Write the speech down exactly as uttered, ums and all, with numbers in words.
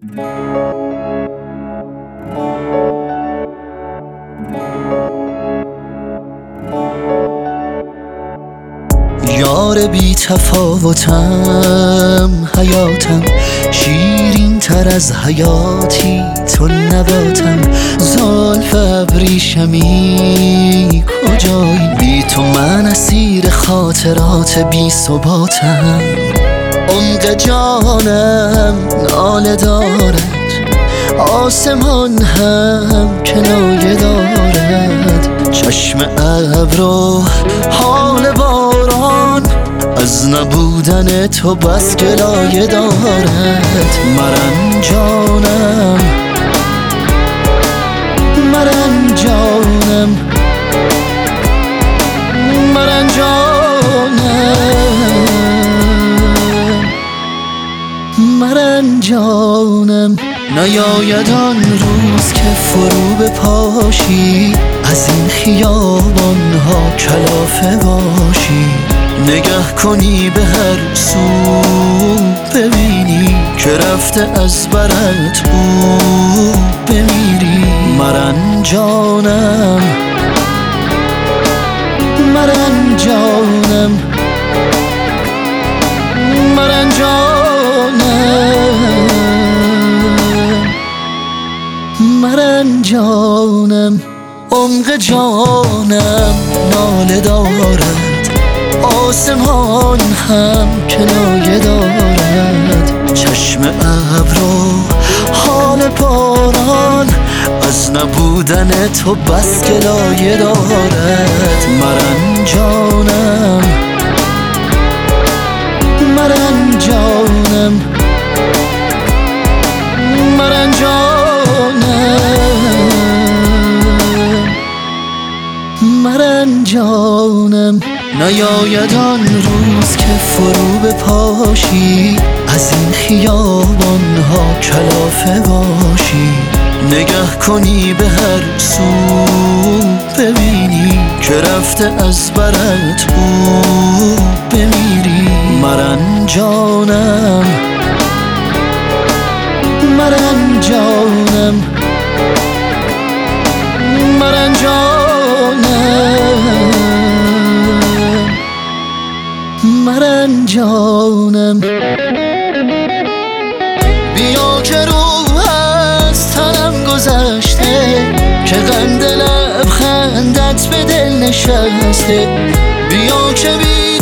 یار بی تفاوتم، حیاتم شیرین تر از حیاتی تو نباتم. زلف ابریشمی کجایی؟ بی تو من اسیر خاطرات بی ثباتم. عمق جانم ناله دارد، آسمان هم کنایه دارد. چشم ابر و حال باران از نبودن تو بس گلایه دارد. مرنجانم مرنجانم مرنجانم مرنجانم. نیاید آن روز که فرو بپاشی، از این خیابان ها کلافه باشی. نگه کنی به هر سو، ببینی که رفته از برت او، بمیری. مرنجانم مرنجانم مرنجانم مرنجانم. عمق جانم ناله دارد، آسمان هم کنایه دارد. چشم ابر و حال باران از نبودن تو بس گلایه دارد. مرنجانم مرنجانم مرنجانم مرنجانم. نیاید آن روز که فرو بپاشی، از این خیابان ها کلافه باشی. نگه کنی به هر سو، ببینی که رفته از برت او، بمیری. مرنجانم مرنجانم مرنجانم مرنجانم. بیا که روح از تنم گذشته، که قند لبخندت به دل نشسته. بیا که بی